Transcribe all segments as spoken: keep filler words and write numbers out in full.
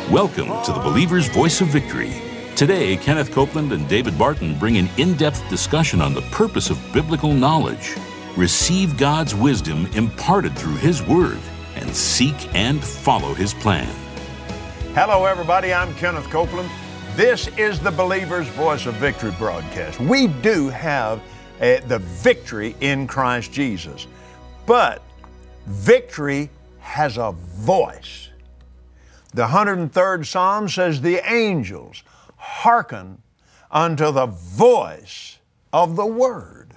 Welcome to the Believer's Voice of Victory. Today, Kenneth Copeland and David Barton bring an in-depth discussion on the purpose of biblical knowledge. Receive God's wisdom imparted through His Word and seek and follow His plan. Hello, everybody. I'm Kenneth Copeland. This is the Believer's Voice of Victory broadcast. We do have uh, the victory in Christ Jesus, but victory has a voice. The one hundred third Psalm says, the angels hearken unto the voice of the Word.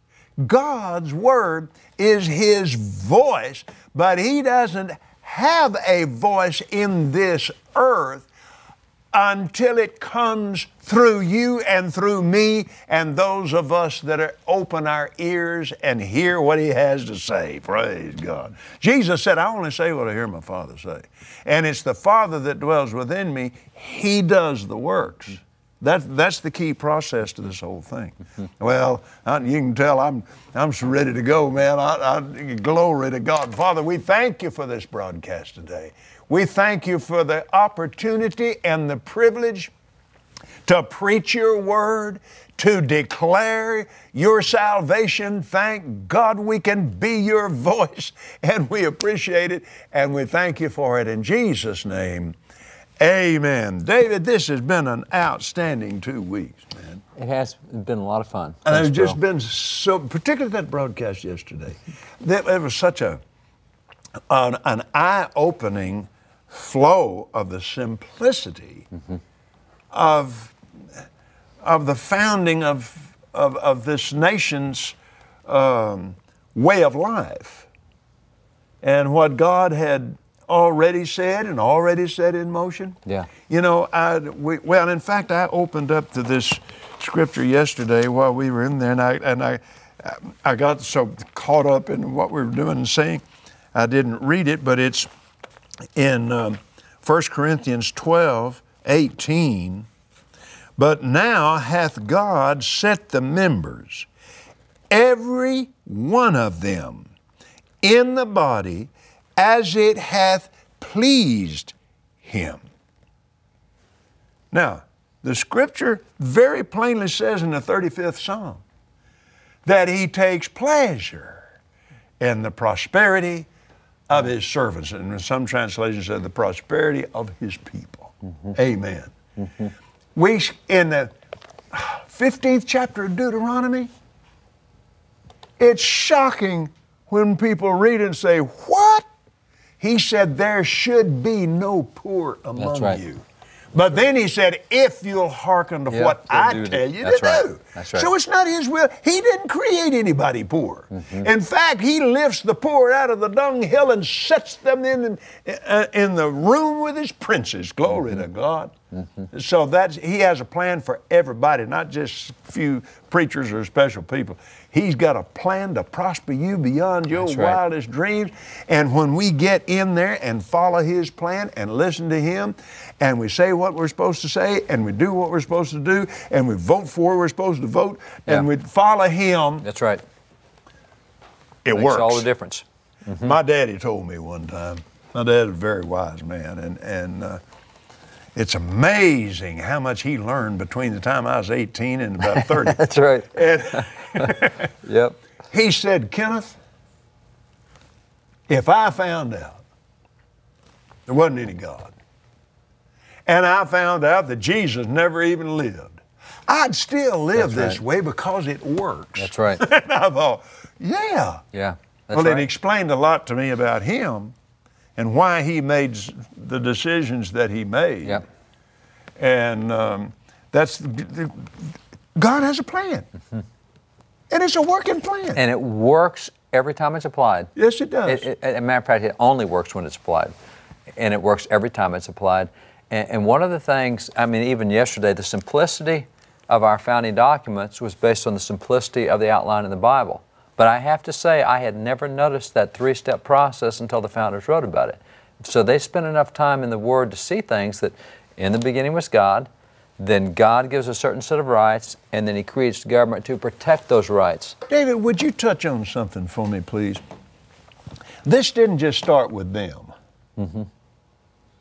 God's Word is His voice, but He doesn't have a voice in this earth until it comes through you and through me and those of us that are open our ears and hear what He has to say. Praise God. Jesus said, I only say what I hear my Father say. And it's the Father that dwells within me. He does the works. That's, that's the key process to this whole thing. Well, I, you can tell I'm, I'm so ready to go, man. I, I, glory to God. Father, we thank You for this broadcast today. We thank You for the opportunity and the privilege to preach Your Word, to declare Your salvation. Thank God we can be Your voice, and we appreciate it, and we thank You for it in Jesus' name. Amen. David, this has been an outstanding two weeks, man. It has been a lot of fun. And Thanks, it's just Bill. been so, particularly that broadcast yesterday, that it was such a an, an eye-opening flow of the simplicity mm-hmm. of of the founding of of, of this nation's um, way of life, and what God had already said and already set in motion. Yeah. You know, I we, well, in fact, I opened up to this scripture yesterday while we were in there, and I and I I got so caught up in what we were doing and saying, I didn't read it, but it's in um, First Corinthians twelve eighteen. But now hath God set the members, every one of them, in the body, as it hath pleased Him. Now, the scripture very plainly says in the thirty-fifth Psalm that He takes pleasure in the prosperity of His servants. And in some translations said the prosperity of His people. Mm-hmm. Amen. Mm-hmm. We, in the fifteenth chapter of Deuteronomy, it's shocking when people read it and say, what? He said, there should be no poor among That's right. you. But then He said, if you'll hearken to Yeah, what I do tell the, you that's to right. do. That's right. So it's not His will. He didn't create anybody poor. Mm-hmm. In fact, He lifts the poor out of the dunghill and sets them in, in, uh, in the room with His princes. Glory mm-hmm. to God. Mm-hmm. So that's, He has a plan for everybody, not just a few preachers or special people. He's got a plan to prosper you beyond your That's right. wildest dreams. And when we get in there and follow His plan and listen to Him, and we say what we're supposed to say, and we do what we're supposed to do, and we vote for what we're supposed to vote, yeah. and we follow Him. That's right. It Makes works. all the difference. Mm-hmm. My daddy told me one time, my dad is a very wise man, and, and uh, it's amazing how much he learned between the time I was eighteen and about thirty. That's right. And yep. He said, Kenneth, if I found out there wasn't any God, and I found out that Jesus never even lived, I'd still live That's this right. way because it works. That's right. And I thought, yeah. Yeah. That's well, right. it explained a lot to me about Him and why He made the decisions that He made. Yep. And um, that's, God has a plan. Mm-hmm. And it's a working plan. And it works every time it's applied. Yes, it does. It, it, as a matter of fact, it only works when it's applied. And it works every time it's applied. And, and one of the things, I mean, even yesterday, the simplicity of our founding documents was based on the simplicity of the outline in the Bible. But I have to say, I had never noticed that three-step process until the founders wrote about it. So they spent enough time in the Word to see things that in the beginning was God, then God gives a certain set of rights, and then He creates the government to protect those rights. David, would you touch on something for me, please? This didn't just start with them. Mm-hmm.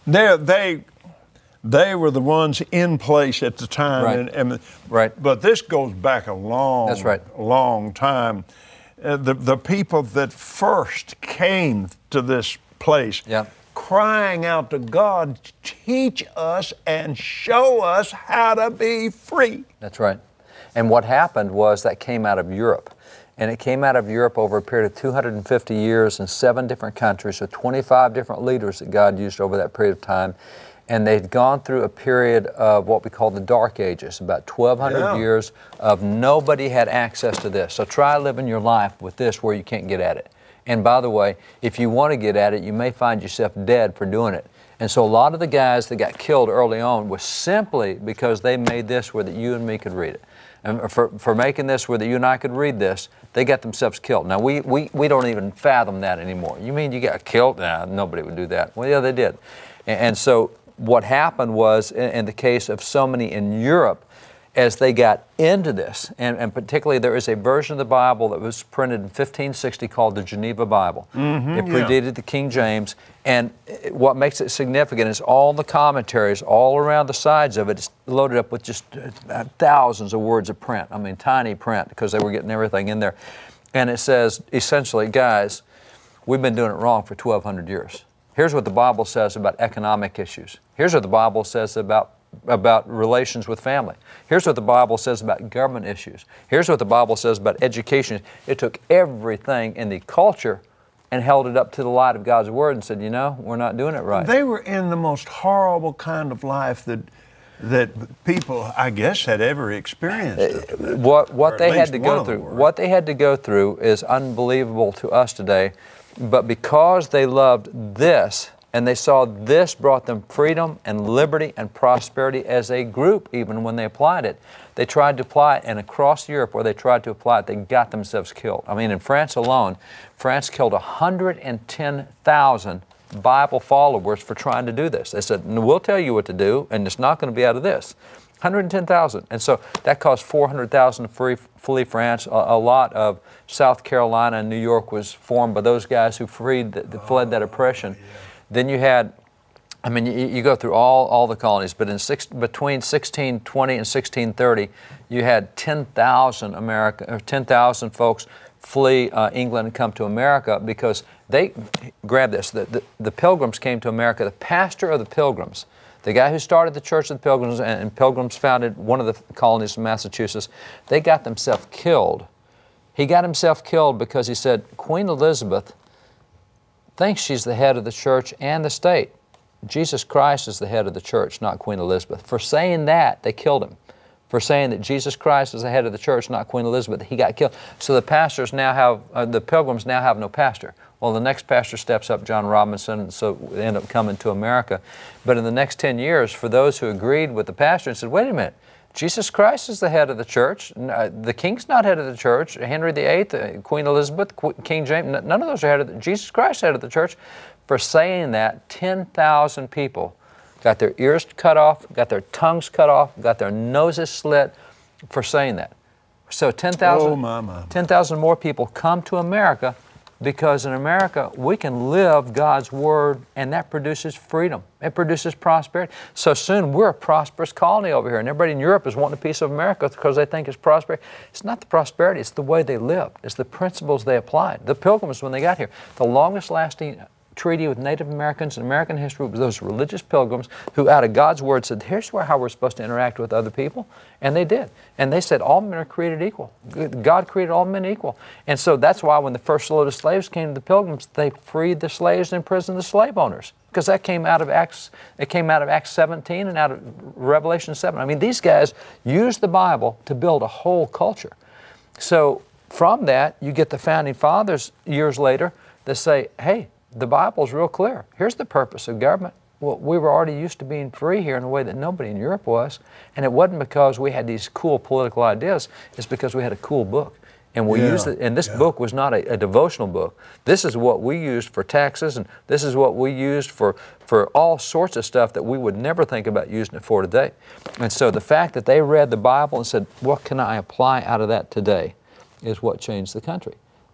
They they they were the ones in place at the time, Right. and, and Right. But this goes back a long, That's right. long time. Uh, the the people that first came to this place, Yeah. crying out to God, teach us and show us how to be free. That's right. And what happened was that came out of Europe. And it came out of Europe over a period of two hundred fifty years in seven different countries with twenty-five different leaders that God used over that period of time. And they'd gone through a period of what we call the Dark Ages, about twelve hundred Yeah. years of nobody had access to this. So try living your life with this where you can't get at it. And by the way, if you want to get at it, you may find yourself dead for doing it. And so a lot of the guys that got killed early on was simply because they made this where that you and me could read it. And for, for making this where that you and I could read this, they got themselves killed. Now, we, we, we don't even fathom that anymore. You mean you got killed? Nah, nobody would do that. Well, yeah, they did. And, and so what happened was, in, in the case of so many in Europe, as they got into this, and, and particularly there is a version of the Bible that was printed in fifteen sixty called the Geneva Bible. Mm-hmm, it predated yeah. the King James, and what makes it significant is all the commentaries all around the sides of it is loaded up with just thousands of words of print. I mean, tiny print, because they were getting everything in there. And it says, essentially, guys, we've been doing it wrong for twelve hundred years. Here's what the Bible says about economic issues. Here's what the Bible says about about relations with family. Here's what the Bible says about government issues. Here's what the Bible says about education. It took everything in the culture and held it up to the light of God's Word and said, you know, we're not doing it right. They were in the most horrible kind of life that that people, I guess, had ever experienced. What what they had to go through, what they had to go through is unbelievable to us today. But because they loved this, and they saw this brought them freedom and liberty and prosperity as a group, even when they applied it. They tried to apply it, and across Europe where they tried to apply it, they got themselves killed. I mean, in France alone, France killed one hundred ten thousand Bible followers for trying to do this. They said, we'll tell you what to do, and it's not going to be out of this. one hundred ten thousand. And so that caused four hundred thousand to free, flee France. A, a lot of South Carolina and New York was formed by those guys who freed, that fled that oppression. Oh, yeah. Then you had, I mean, you, you go through all, all the colonies, but in six, between sixteen twenty and sixteen thirty, you had ten thousand America, or ten thousand folks flee uh, England and come to America because they, grab this, the, the, the Pilgrims came to America. The pastor of the Pilgrims, the guy who started the Church of the Pilgrims, and, and Pilgrims founded one of the colonies in Massachusetts, they got themselves killed. He got himself killed because he said, Queen Elizabeth thinks she's the head of the church and the state. Jesus Christ is the head of the church, not Queen Elizabeth. For saying that, they killed him. For saying that Jesus Christ is the head of the church, not Queen Elizabeth, he got killed. So the pastors now have, uh, the Pilgrims now have no pastor. Well, the next pastor steps up, John Robinson, and so they end up coming to America. But in the next ten years, for those who agreed with the pastor and said, wait a minute, Jesus Christ is the head of the church. The king's not head of the church. Henry the Eighth, Queen Elizabeth, King James, none of those are head of the, Jesus Christ is head of the church. For saying that, ten thousand people got their ears cut off, got their tongues cut off, got their noses slit for saying that. So ten thousand oh, my, my, my. ten thousand more people come to America because in America, we can live God's Word, and that produces freedom. It produces prosperity. So soon, we're a prosperous colony over here, and everybody in Europe is wanting a piece of America because they think it's prosperity. It's not the prosperity, it's the way they lived. It's the principles they applied. The Pilgrims, when they got here, the longest lasting treaty with Native Americans in American history was those religious pilgrims who out of God's Word said, here's where, how we're supposed to interact with other people. And they did. And they said all men are created equal. God created all men equal. And so that's why when the first load of slaves came to the Pilgrims, they freed the slaves and imprisoned the slave owners. Because that came out of Acts, it came out of Acts seventeen and out of Revelation seven. I mean, these guys used the Bible to build a whole culture. So from that, you get the Founding Fathers years later that say, hey, the Bible's real clear. Here's the purpose of government. Well, we were already used to being free here in a way that nobody in Europe was. And it wasn't because we had these cool political ideas. It's because we had a cool book. And we yeah, used it, and this yeah. book was not a, a devotional book. This is what we used for taxes, and this is what we used for, for all sorts of stuff that we would never think about using it for today. And so the fact that they read the Bible and said, what can I apply out of that today, is what changed the country.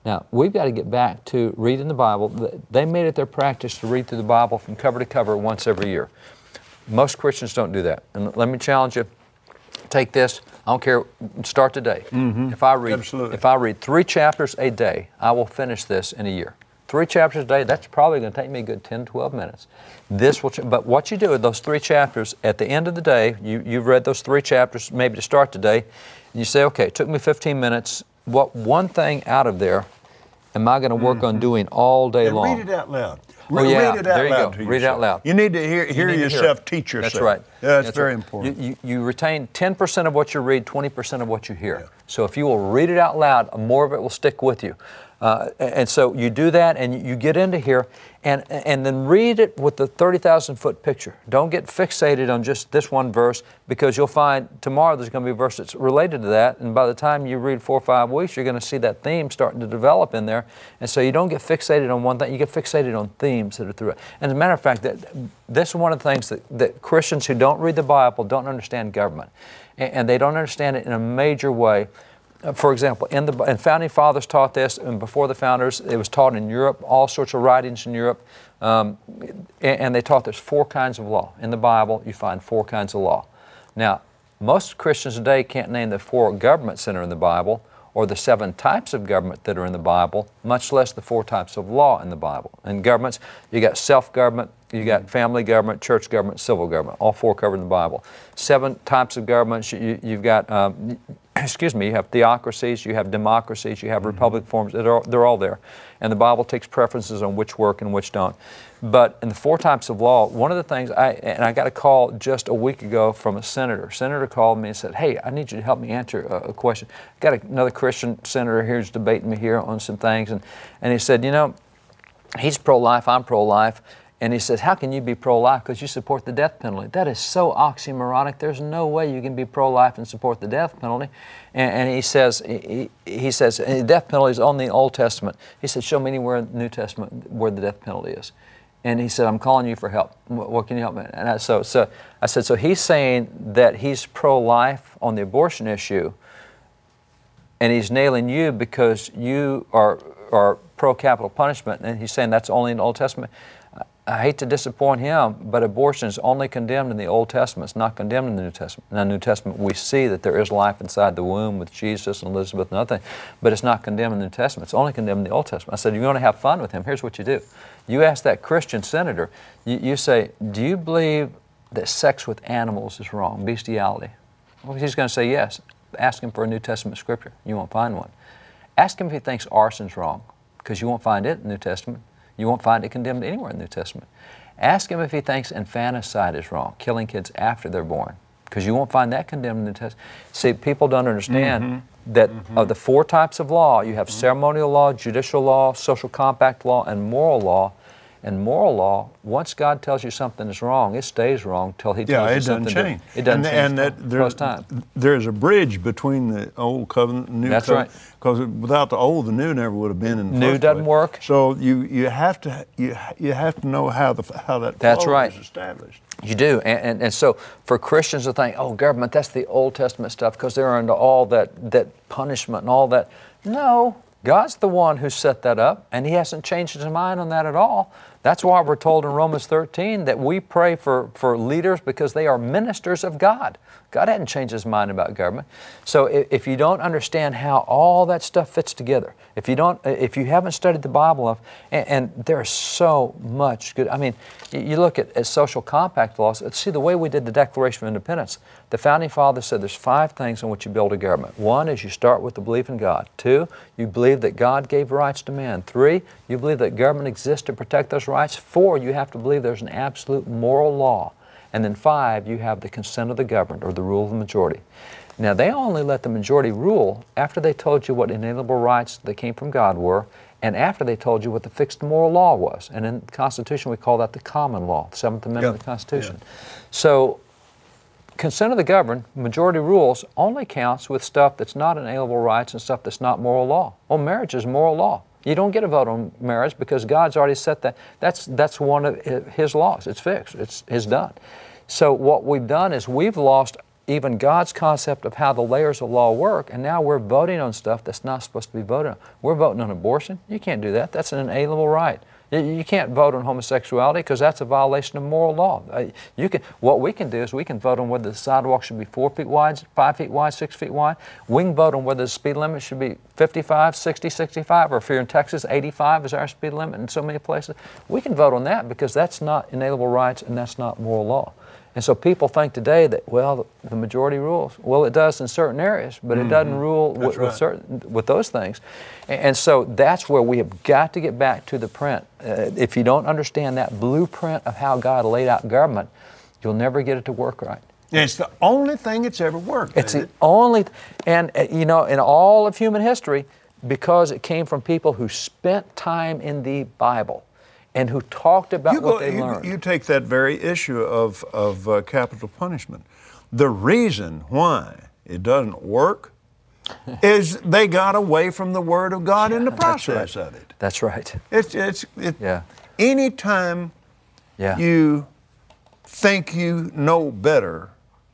Now, we've got to get back to reading the Bible. They made it their practice to read through the Bible from cover to cover once every year. Most Christians don't do that. And let me challenge you. Take this. I don't care. Start today. Mm-hmm. If I read, Absolutely. if I read three chapters a day, I will finish this in a year. Three chapters a day. That's probably going to take me a good ten, twelve minutes. This will. Ch- but what you do with those three chapters at the end of the day, you you've read those three chapters maybe to start the day, and you say, okay, it took me fifteen minutes. What one thing out of there am I going to work mm-hmm. on doing all day and long? Read it out loud. Oh, yeah. Read it out there you loud. go. To read it out loud. You need to hear, hear you yourself hear teach yourself. That's right. Yeah, that's, that's very right. important. You, you, you retain ten percent of what you read, twenty percent of what you hear. Yeah. So if you will read it out loud, more of it will stick with you. Uh, and so you do that, and you get into here, and and then read it with the thirty thousand foot picture. Don't get fixated on just this one verse, because you'll find tomorrow there's going to be a verse that's related to that, and by the time you read four or five weeks, you're going to see that theme starting to develop in there. And so you don't get fixated on one thing, you get fixated on themes that are through it. And as a matter of fact, that this is one of the things that, that Christians who don't read the Bible don't understand government. And, and they don't understand it in a major way. For example, in the and founding fathers taught this, and before the founders, it was taught in Europe, all sorts of writings in Europe, um, and, and they taught there's four kinds of law. In the Bible, you find four kinds of law. Now, most Christians today can't name the four governments that are in the Bible, or the seven types of government that are in the Bible, much less the four types of law in the Bible. In governments, you got self-government, you got family government, church government, civil government, all four covered in the Bible. Seven types of governments, you, you've got, um, excuse me, you have theocracies, you have democracies, you have mm-hmm. republic forms, they're all, they're all there. And the Bible takes preferences on which work and which don't. But in the four types of law, one of the things, I and I got a call just a week ago from a senator. Senator called me and said, hey, I need you to help me answer a, a question. Got a, another Christian senator here who's debating me here on some things. And, and he said, you know, he's pro-life, I'm pro-life. And he says, how can you be pro-life? Because you support the death penalty. That is so oxymoronic. There's no way you can be pro-life and support the death penalty. And, and he says, he, he says, the death penalty is only in the Old Testament. He said, show me anywhere in the New Testament where the death penalty is. And he said, I'm calling you for help. What, what can you help me? And I, so, so I said, so he's saying that he's pro-life on the abortion issue, and he's nailing you because you are, are pro-capital punishment, and he's saying that's only in the Old Testament. I hate to disappoint him, but abortion is only condemned in the Old Testament. It's not condemned in the New Testament. In the New Testament, we see that there is life inside the womb with Jesus and Elizabeth and other things, but it's not condemned in the New Testament. It's only condemned in the Old Testament. I said, you want to have fun with him? Here's what you do. You ask that Christian senator, you, you say, do you believe that sex with animals is wrong, bestiality? Well, he's going to say yes. Ask him for a New Testament scripture. You won't find one. Ask him if he thinks arson's wrong, because you won't find it in the New Testament. You won't find it condemned anywhere in the New Testament. Ask him if he thinks infanticide is wrong, killing kids after they're born, because you won't find that condemned in the New Testament. See, people don't understand mm-hmm. that mm-hmm. of the four types of law, you have mm-hmm. ceremonial law, judicial law, social compact law, and moral law. And moral law, once God tells you something is wrong, it stays wrong till He tells yeah, you something doesn't change. It doesn't and, change. And that there, time. there's a bridge between the old covenant and new That's covenant. That's right. Because without the old, the new never would have been in the new first doesn't place. work. So you you have to you you have to know how the how that That's flow right. is established. You do, and, and and so for Christians to think, oh, government, that's the Old Testament stuff, because they're into all that that punishment and all that. No, God's the one who set that up, and He hasn't changed His mind on that at all. That's why we're told in Romans thirteen that we pray for, for leaders because they are ministers of God. God hadn't changed His mind about government. So if, if you don't understand how all that stuff fits together, if you don't, if you haven't studied the Bible enough, and, and there's so much good. I mean, you look at, at social compact laws. See the way we did the Declaration of Independence. The founding fathers said there's five things on which you build a government. One is you start with the belief in God. Two, you believe that God gave rights to man. Three, you believe that government exists to protect those rights. Four, you have to believe there's an absolute moral law. And then five, you have the consent of the governed, or the rule of the majority. Now, they only let the majority rule after they told you what inalienable rights that came from God were, and after they told you what the fixed moral law was. And in the Constitution, we call that the common law, the Seventh Amendment yeah. of the Constitution. Yeah. So, consent of the governed, majority rules, only counts with stuff that's not inalienable rights and stuff that's not moral law. Well, marriage is moral law. You don't get a vote on marriage because God's already set that. That's that's one of His laws. It's fixed. It's, it's done. So what we've done is we've lost even God's concept of how the layers of law work, and now we're voting on stuff that's not supposed to be voted on. We're voting on abortion. You can't do that. That's an inalienable right. You can't vote on homosexuality because that's a violation of moral law. You can, what we can do is we can vote on whether the sidewalk should be four feet wide, five feet wide, six feet wide. We can vote on whether the speed limit should be fifty-five, sixty, sixty-five, or if you're in Texas, eighty-five is our speed limit in so many places. We can vote on that because that's not inalienable rights and that's not moral law. And so people think today that, well, the majority rules. Well, it does in certain areas, but mm-hmm. it doesn't rule with, right. with, certain, with those things. And, and so that's where we have got to get back to the print. Uh, if you don't understand that blueprint of how God laid out government, you'll never get it to work right. It's the only thing that's ever worked. It's the only, and uh, you know, in all of human history, because it came from people who spent time in the Bible and who talked about you go, what they you, learned. You take that very issue of, of uh, capital punishment. The reason why it doesn't work is they got away from the Word of God yeah, in the process right. of it. That's right. It's, it's, it, yeah. Anytime yeah. you think you know better,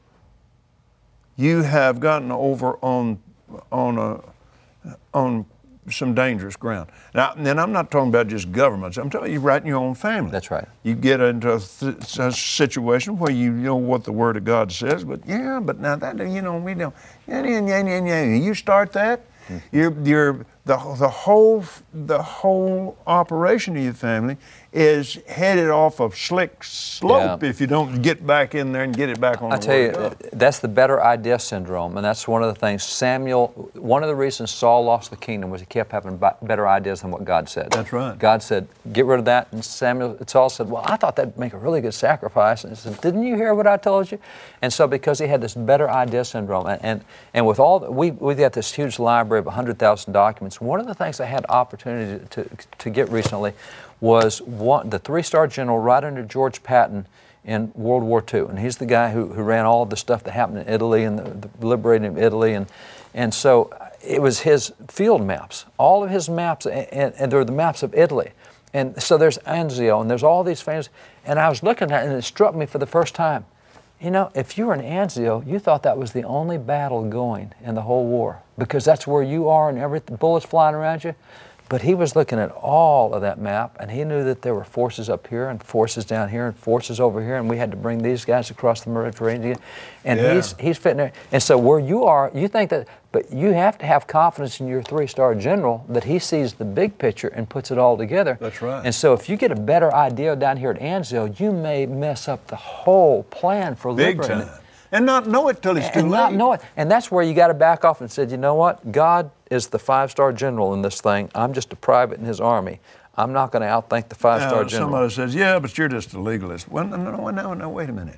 you have gotten over on, on, a, on some dangerous ground. Now, and I'm not talking about just governments. I'm talking you right in your own family. That's right. You get into a, th- a situation where you know what the Word of God says, but yeah, but now that, you know, we don't, yeah, yeah, yeah, yeah, yeah. You start that, mm-hmm. you're, you're, the, the whole, the whole operation of your family is headed off a slick slope yeah. if you don't get back in there and get it back on I the tell Word you, of God. That's the better idea syndrome, and that's one of the things Samuel, one of the reasons Saul lost the kingdom was he kept having better ideas than what God said. That's right. God said, get rid of that, and Samuel, Saul said, well, I thought that'd make a really good sacrifice, and he said, didn't you hear what I told you? And so because he had this better idea syndrome, and and, and with all, the, we, we've got this huge library of one hundred thousand documents. One of the things I had opportunity to, to, to get recently was one, the three-star general right under George Patton in World War Two. And he's the guy who, who ran all of the stuff that happened in Italy and the, the liberating of Italy. And, and so it was his field maps, all of his maps, and, and they're the maps of Italy. And so there's Anzio, and there's all these famous, and I was looking at it, and it struck me for the first time. You know, if you were in Anzio, you thought that was the only battle going in the whole war because that's where you are and every bullets flying around you. But he was looking at all of that map, and he knew that there were forces up here and forces down here and forces over here, and we had to bring these guys across the Mediterranean. And yeah. he's he's fitting there. And so where you are, you think that, but you have to have confidence in your three-star general that he sees the big picture and puts it all together. That's right. And so if you get a better idea down here at Anzio, you may mess up the whole plan for Big liberating time. it. And not know it till it's and too late. not know it. And that's where you got to back off and said, you know what? God is the five-star general in this thing. I'm just a private in his army. I'm not going to outthink the five-star now, general. Somebody says, yeah, but you're just a legalist. Well, no, no, no, no, wait a minute.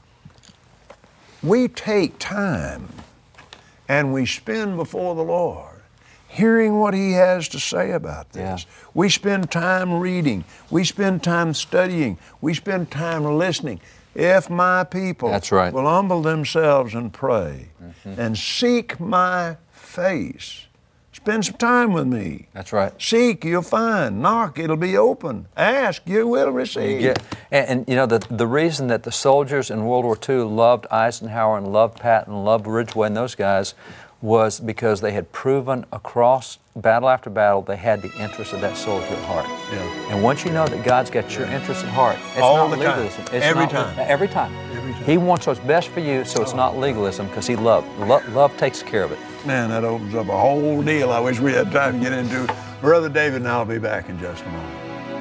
We take time and we spend before the Lord hearing what He has to say about this. Yeah. We spend time reading. We spend time studying. We spend time listening. If my people That's right. will humble themselves and pray mm-hmm. and seek my face, spend some time with me. That's right. Seek, you'll find. Knock, it'll be open. Ask, you will receive. Yeah. And, and you know, the, the reason that the soldiers in World War Two loved Eisenhower and loved Patton and loved Ridgway and those guys was because they had proven across battle after battle they had the interest of that soldier at heart. Yeah. And once you know that God's got your interest at heart, it's All not the time. legalism. It's Every not, time. Every time. Every time. He wants what's best for you, so it's Oh. not legalism because He loved. Lo- love takes care of it. Man, that opens up a whole deal I wish we had time to get into. Brother David and I'll be back in just a moment.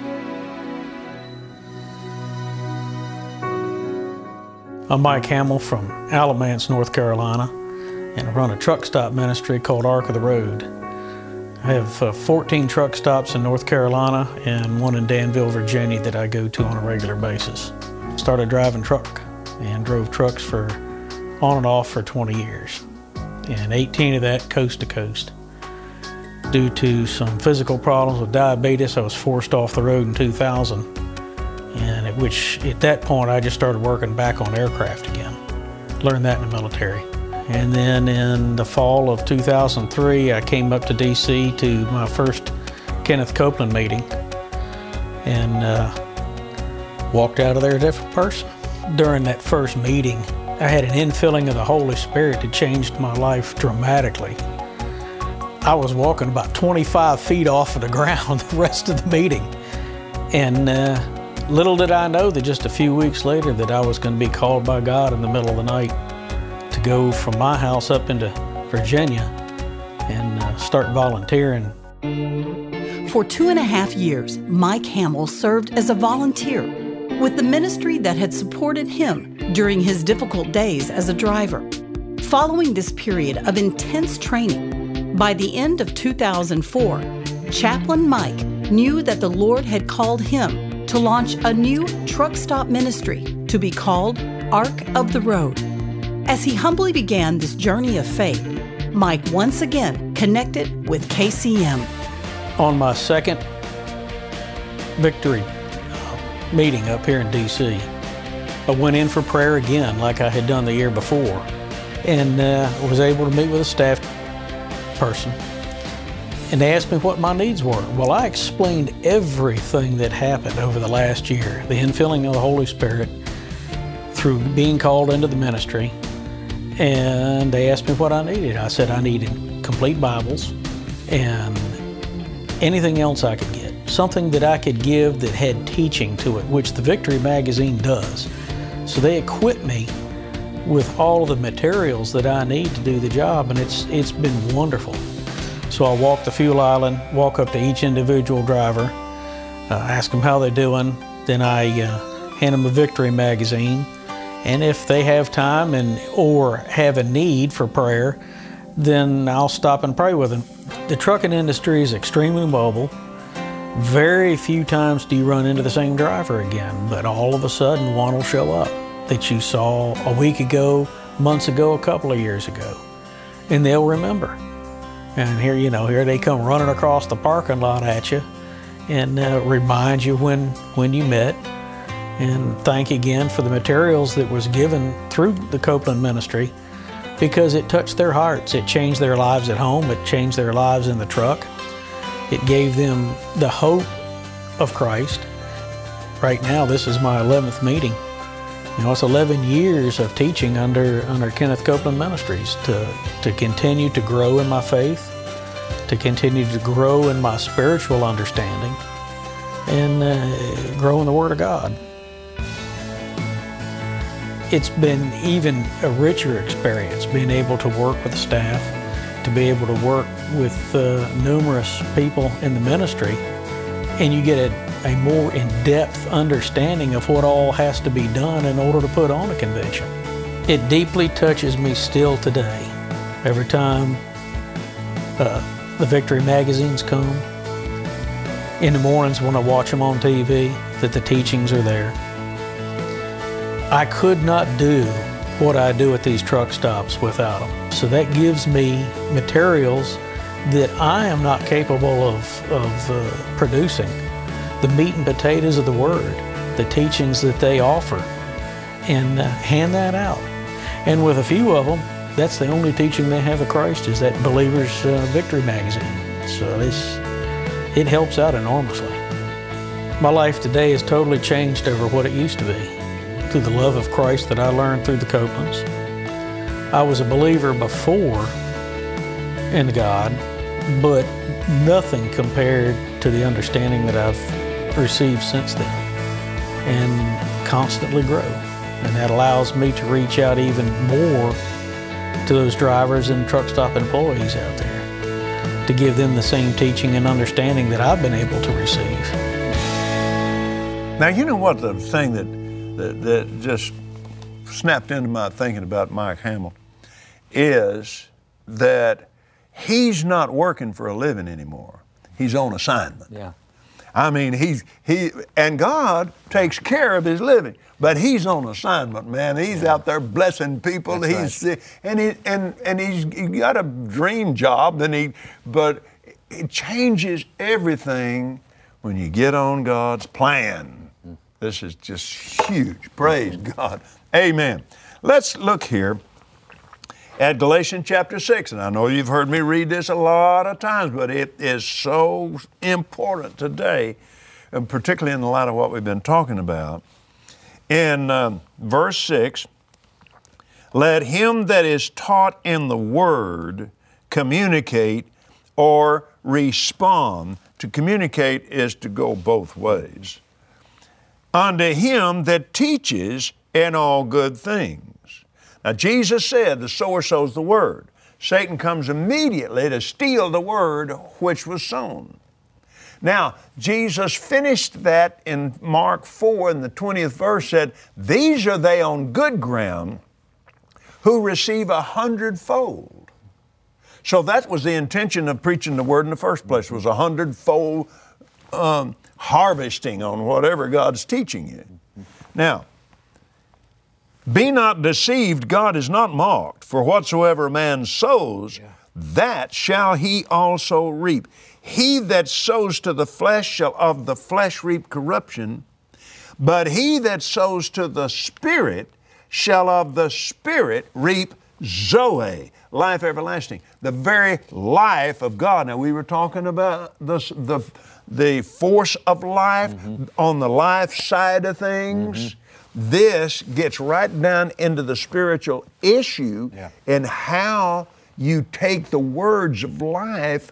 I'm Mike Hamill from Alamance, North Carolina, and I run a truck stop ministry called Ark of the Road. I have uh, fourteen truck stops in North Carolina and one in Danville, Virginia that I go to on a regular basis. Started driving truck and drove trucks for on and off for twenty years, and eighteen of that coast to coast. Due to some physical problems with diabetes, I was forced off the road in two thousand, and at which at that point I just started working back on aircraft again. Learned that in the military. And then in the fall of two thousand three, I came up to D C to my first Kenneth Copeland meeting and uh, walked out of there a different person. During that first meeting, I had an infilling of the Holy Spirit that changed my life dramatically. I was walking about twenty-five feet off of the ground the rest of the meeting. And uh, little did I know that just a few weeks later that I was going to be called by God in the middle of the night to go from my house up into Virginia and uh, start volunteering. For two and a half years, Mike Hamill served as a volunteer with the ministry that had supported him during his difficult days as a driver. Following this period of intense training, by the end of two thousand four, Chaplain Mike knew that the Lord had called him to launch a new truck stop ministry to be called Ark of the Road. As he humbly began this journey of faith, Mike once again connected with K C M. On my second victory meeting up here in D C, I went in for prayer again like I had done the year before, and uh, was able to meet with a staff person, and they asked me what my needs were. Well, I explained everything that happened over the last year, the infilling of the Holy Spirit through being called into the ministry, and they asked me what I needed. I said I needed complete Bibles and anything else I could get, something that I could give that had teaching to it, which the Victory magazine does. So they equipped me with all the materials that I need to do the job, and it's it's been wonderful. So I walk the fuel island, walk up to each individual driver, uh, ask them how they're doing, then I uh, hand them a Victory magazine, and if they have time and or have a need for prayer, then I'll stop and pray with them. The trucking industry is extremely mobile. Very few times do you run into the same driver again, but all of a sudden one will show up that you saw a week ago, months ago, a couple of years ago, and they'll remember. And here, you know, here they come running across the parking lot at you and uh, remind you when, when you met, and thank again for the materials that was given through the Copeland ministry, because it touched their hearts. It changed their lives at home. It changed their lives in the truck. It gave them the hope of Christ. Right now, this is my eleventh meeting. You know, it's eleven years of teaching under, under Kenneth Copeland Ministries to, to continue to grow in my faith, to continue to grow in my spiritual understanding, and uh, grow in the Word of God. It's been even a richer experience being able to work with the staff, to be able to work with uh, numerous people in the ministry, and you get a, a more in-depth understanding of what all has to be done in order to put on a convention. It deeply touches me still today. Every time uh, the Victory magazines come, in the mornings when I watch them on T V, that the teachings are there. I could not do what I do at these truck stops without them. So that gives me materials that I am not capable of, of uh, producing. The meat and potatoes of the Word, the teachings that they offer, and uh, hand that out. And with a few of them, that's the only teaching they have of Christ, is that Believer's uh, Victory magazine. So it's, it helps out enormously. My life today has totally changed over what it used to be, through the love of Christ that I learned through the Copelands. I was a believer before in God, but nothing compared to the understanding that I've received since then, and constantly grow. And that allows me to reach out even more to those drivers and truck stop employees out there, to give them the same teaching and understanding that I've been able to receive. Now, you know what the thing that That, that just snapped into my thinking about Mike Hamill is that he's not working for a living anymore. He's on assignment. Yeah. I mean, he's, he, and God takes care of his living, but he's on assignment, man. He's yeah. out there blessing people. That's he's, right. and he, and, and he's he got a dream job, then he, but it changes everything when you get on God's plan. This is just huge. Praise God. Amen. Let's look here at Galatians chapter six. And I know you've heard me read this a lot of times, but it is so important today, and particularly in the light of what we've been talking about. In um, verse six, Let him that is taught in the Word communicate or respond. To communicate is to go both ways. Unto him that teaches in all good things. Now Jesus said, the sower sows the Word. Satan comes immediately to steal the Word which was sown. Now, Jesus finished that in Mark four, in the twentieth verse, said, these are they on good ground who receive a hundredfold. So that was the intention of preaching the Word in the first place, was a hundredfold um, harvesting on whatever God's teaching you. Now, be not deceived, God is not mocked, for whatsoever a man sows, yeah. that shall he also reap. He that sows to the flesh shall of the flesh reap corruption, but he that sows to the Spirit shall of the Spirit reap Zoe, life everlasting, the very life of God. Now, we were talking about this, the, the force of life mm-hmm. on the life side of things. Mm-hmm. This gets right down into the spiritual issue yeah. and how you take the words of life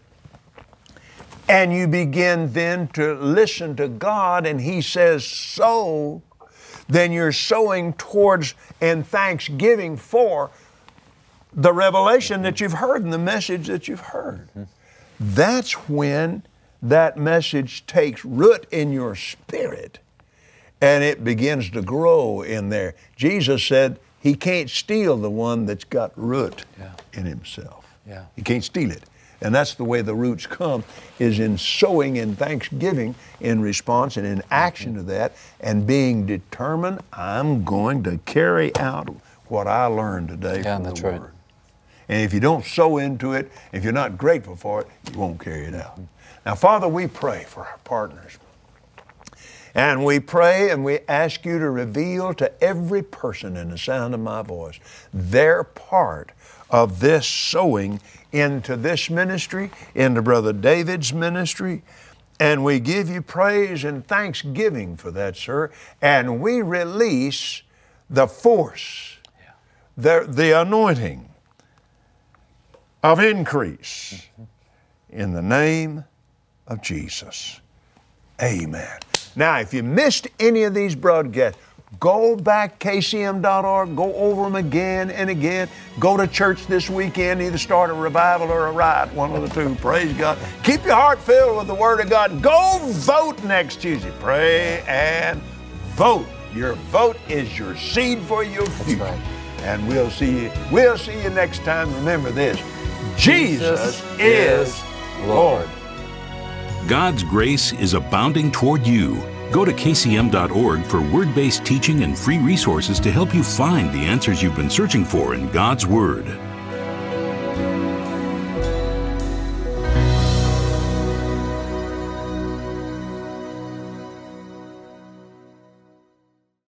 and you begin then to listen to God, and He says, sow, then you're sowing towards and thanksgiving for the revelation that you've heard and the message that you've heard. Mm-hmm. That's when that message takes root in your spirit and it begins to grow in there. Jesus said He can't steal the one that's got root yeah. in himself. Yeah. He can't steal it. And that's the way the roots come, is in sowing in thanksgiving in response and in action to that, and being determined, I'm going to carry out what I learned today yeah, from the that's Word. Right. And if you don't sow into it, if you're not grateful for it, you won't carry it out. Now, Father, we pray for our partners. And we pray and we ask You to reveal to every person in the sound of my voice their part of this sowing into this ministry, into Brother David's ministry. And we give You praise and thanksgiving for that, sir. And we release the force, yeah. the, the anointing of increase mm-hmm. in the name of Jesus. Amen. Now, if you missed any of these broadcasts, go back K C M dot org, go over them again and again. Go to church this weekend, either start a revival or a riot, one of the two. Praise God. Keep your heart filled with the Word of God. Go vote next Tuesday. Pray and vote. Your vote is your seed for your future. That's right. And we'll see you, we'll see you next time. Remember this, Jesus, Jesus is Lord. God's grace is abounding toward you. Go to K C M dot org for word-based teaching and free resources to help you find the answers you've been searching for in God's Word.